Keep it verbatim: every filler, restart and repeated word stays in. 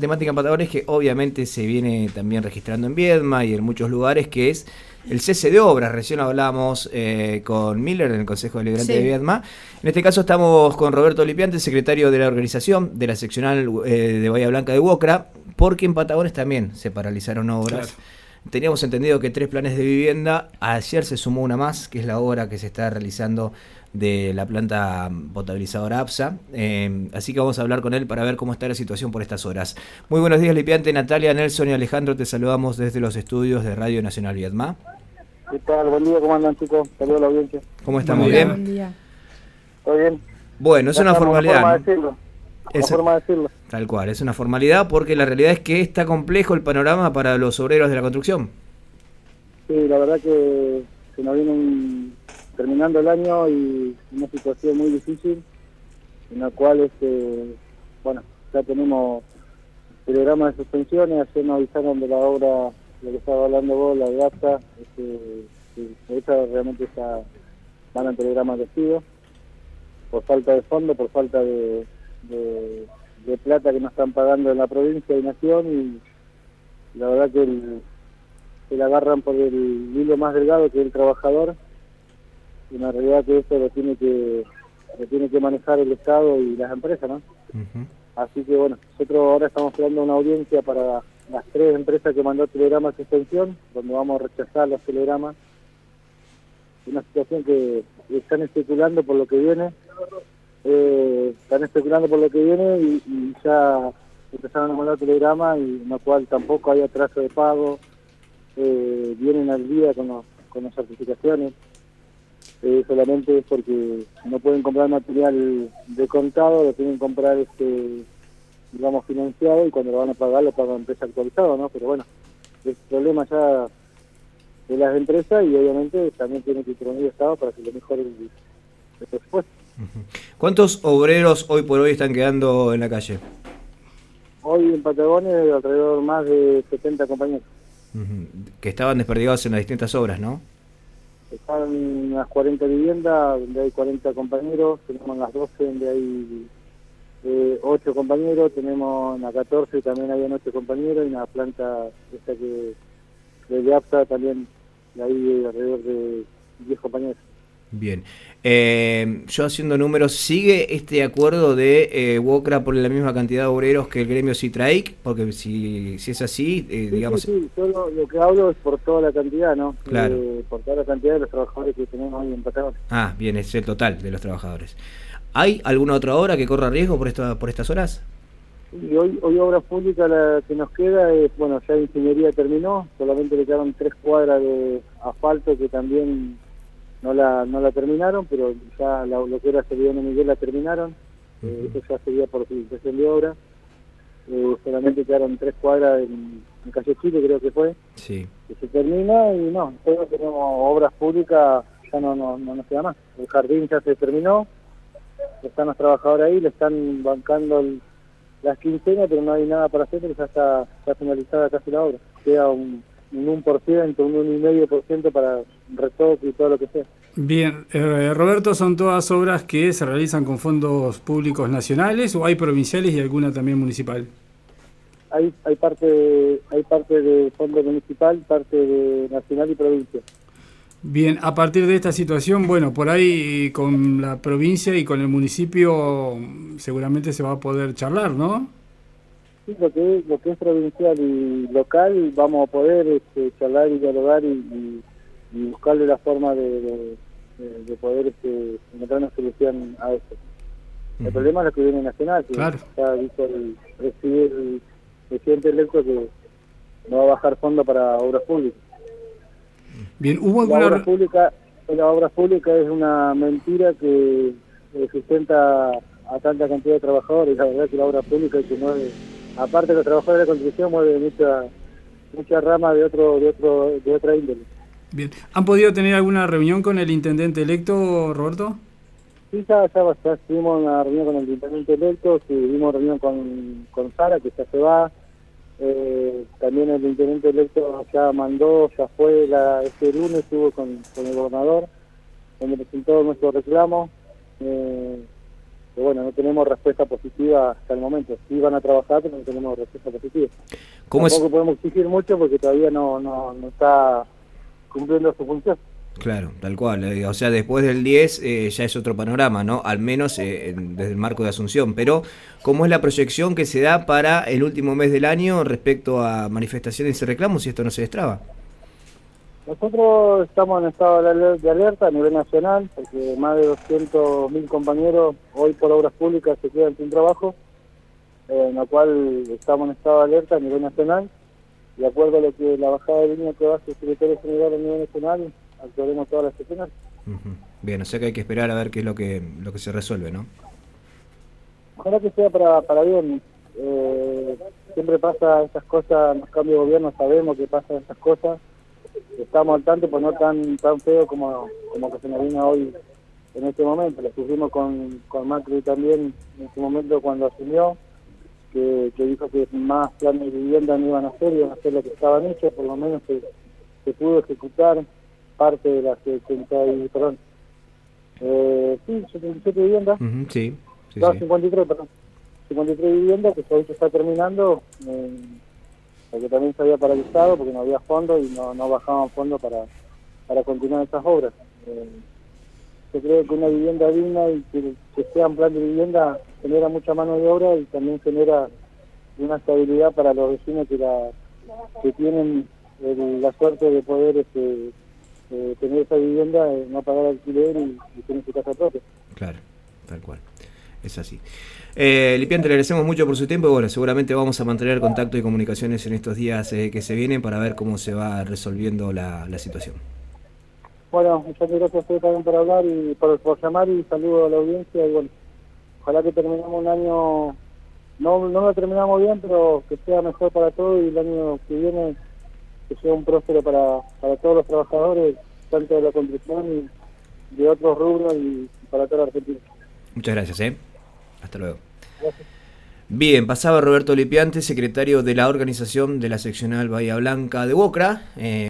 temática en Patagones que obviamente se viene también registrando en Viedma y en muchos lugares, que es el cese de obras. Recién hablamos eh, con Miller en el Consejo Deliberante sí. de Viedma. En este caso estamos con Roberto Lipiante, secretario de la organización de la seccional eh, de Bahía Blanca de Wocra, porque en Patagones también se paralizaron obras. Claro. Teníamos entendido que tres planes de vivienda, ayer se sumó una más, que es la obra que se está realizando de la planta potabilizadora APSA, eh, así que vamos a hablar con él para ver cómo está la situación por estas horas. Muy buenos días, Lipiante. Natalia, Nelson y Alejandro, te saludamos desde los estudios de Radio Nacional Viedma. ¿Qué tal? Buen día, ¿cómo andan, chicos? Saludos a la audiencia. ¿Cómo estamos? ¿Bien? Buen día. ¿Todo bien? Bueno, es ya una formalidad, una forma ¿no? de decirlo. Es, una forma de decirlo. Tal cual, es una formalidad porque la realidad es que está complejo el panorama para los obreros de la construcción. Sí, la verdad que se nos viene un, terminando el año y una situación muy difícil en la cual, este, bueno, ya tenemos telegramas de suspensiones. Ayer nos avisaron de la obra, lo que estaba hablando vos, la de APSA, este, que esa realmente está, van a telegramas de despido por falta de fondo, por falta de, de, de plata que nos están pagando en la provincia y nación, y la verdad que el, se la agarran por el hilo más delgado, que es el trabajador, y la realidad que esto lo tiene que lo tiene que manejar el Estado y las empresas, ¿no? Uh-huh. Así que bueno, nosotros ahora estamos esperando una audiencia para las tres empresas que mandó telegramas de suspensión, donde vamos a rechazar los telegramas. Una situación que están especulando por lo que viene, eh, están especulando por lo que viene y, y ya empezaron a mandar telegramas, y en lo cual tampoco hay atraso de pago, eh, vienen al día con, los, con las certificaciones, eh, solamente es porque no pueden comprar material de contado, lo tienen que comprar, este, digamos, financiado, y cuando lo van a pagar lo pagan en precio actualizado, ¿no? Pero bueno, es problema ya de las empresas, y obviamente también tiene que intervenir el Estado para que lo mejore el, el presupuesto. ¿Cuántos obreros hoy por hoy están quedando en la calle? Hoy en Patagones alrededor más de setenta compañeros. Uh-huh. Que estaban desperdigados en las distintas obras, ¿no? Están en las cuarenta viviendas, donde hay cuarenta compañeros, tenemos en las doce, donde hay eh, ocho compañeros, tenemos en la catorce también hay ocho compañeros, y en la planta esta que de APSA también hay alrededor de diez compañeros. Bien. Eh, yo haciendo números, ¿sigue este acuerdo de eh, Wocra por la misma cantidad de obreros que el gremio Citraic? Porque si, si es así, eh, sí, digamos... Sí, sí, yo lo, lo que hablo es por toda la cantidad, ¿no? Claro. Eh, por toda la cantidad de los trabajadores que tenemos hoy en Patagones. Ah, bien, es el total de los trabajadores. ¿Hay alguna otra obra que corra riesgo por, esta, por estas horas? Y hoy, hoy obra pública la que nos queda es, bueno, ya ingeniería terminó, solamente le quedaron tres cuadras de asfalto que también no la no la terminaron, pero ya la, lo que era Sevillano Miguel la terminaron. Uh-huh. eh, eso ya sería por utilización de obra. Eh, solamente quedaron tres cuadras en, en Calle Chile, creo que fue, sí. Que se termina, y no, todos tenemos obras públicas, ya no, no, no nos queda más. El jardín ya se terminó, están los trabajadores ahí, le están bancando el las quincenas, pero no hay nada para hacer, porque ya está, está finalizada casi la obra. Queda un, un uno por ciento, un uno coma cinco por ciento para retoque y todo lo que sea. Bien, eh, Roberto, ¿son todas obras que se realizan con fondos públicos nacionales o hay provinciales y alguna también municipal? Hay hay parte hay parte de fondo municipal, parte de nacional y provincia. Bien, a partir de esta situación, bueno, por ahí con la provincia y con el municipio seguramente se va a poder charlar, ¿no? Sí, lo que es, lo que es provincial y local vamos a poder este, charlar y dialogar y, y, y buscarle la forma de, de, de, de poder este, encontrar una solución a esto. El uh-huh. problema es lo que viene nacional, que claro. ya dijo el presidente, el presidente electo, que no va a bajar fondo para obras públicas. Bien, hubo alguna... La obra pública, la obra pública es una mentira que eh, sustenta a tanta cantidad de trabajadores. La verdad que la obra pública que mueve, aparte de los trabajadores de construcción, mueve mucha mucha rama de otro de otro de otra índole. Bien, ¿han podido tener alguna reunión con el intendente electo, Roberto? Sí, ya, ya, ya tuvimos una reunión con el intendente electo, tuvimos reunión con, con Sara, que ya se va. Eh, también el intendente electo ya mandó, ya fue la, este lunes, estuvo con, con el gobernador, donde presentó nuestro reclamo. Eh, que bueno, no tenemos respuesta positiva hasta el momento. Sí van a trabajar, pero no tenemos respuesta positiva. ¿Cómo Tampoco es? podemos exigir mucho porque todavía no, no, no está cumpliendo su función. Claro, tal cual. eh, O sea, después del diez eh, ya es otro panorama, ¿no? Al menos eh, en- desde el marco de Asunción. Pero, ¿cómo es la proyección que se da para el último mes del año respecto a manifestaciones y reclamos si esto no se destraba? Nosotros estamos en estado de aler- de alerta a nivel nacional, porque más de doscientos mil compañeros hoy por obras públicas se quedan sin trabajo, eh, en la cual estamos en estado de alerta a nivel nacional. De acuerdo a lo que la bajada de línea que va a hacer el secretario general a nivel nacional, actuaremos todas las sesiones. Ujú. Bien, o sea que hay que esperar a ver qué es lo que lo que se resuelve, ¿no? Ojalá que sea para, para bien. Eh, siempre pasa estas cosas, en los cambios de gobierno sabemos que pasan estas cosas. Estamos al tanto, pues no tan tan feo como, como que se nos vino hoy en este momento. Lo sufrimos con, con Macri también en su momento cuando asumió, que, que dijo que más planes de vivienda no iban a hacer, iban a hacer lo que estaban hechos, por lo menos se, se pudo ejecutar parte de las setenta y, perdón, eh, sí, setenta y siete viviendas, Ujú, sí, sí, no, sí. cincuenta y tres, perdón, cincuenta y tres viviendas que hoy se está terminando, eh, porque también se había paralizado porque no había fondos y no, no bajaban fondos para, para continuar esas obras. Eh, yo creo que una vivienda digna y que, que sea un plan de vivienda genera mucha mano de obra y también genera una estabilidad para los vecinos que, la, que tienen el- la suerte de poder este, eh, tener esa vivienda, eh, no pagar alquiler y, y tener su casa propia. Claro, tal cual. Es así. Eh, Lipiante, le agradecemos mucho por su tiempo y bueno, seguramente vamos a mantener contacto y comunicaciones en estos días eh, que se vienen para ver cómo se va resolviendo la, la situación. Bueno, muchas gracias a ustedes también por hablar y por, por llamar y saludo a la audiencia y bueno, ojalá que terminemos un año, no, no lo terminamos bien, pero que sea mejor para todos y el año que viene que sea un próspero para, para todos los trabajadores, tanto de la construcción y de otros rubros y para toda la Argentina. Muchas gracias, ¿eh? Hasta luego. Gracias. Bien, pasaba Roberto Lipiante, secretario de la organización de la seccional Bahía Blanca de Bocra. Eh,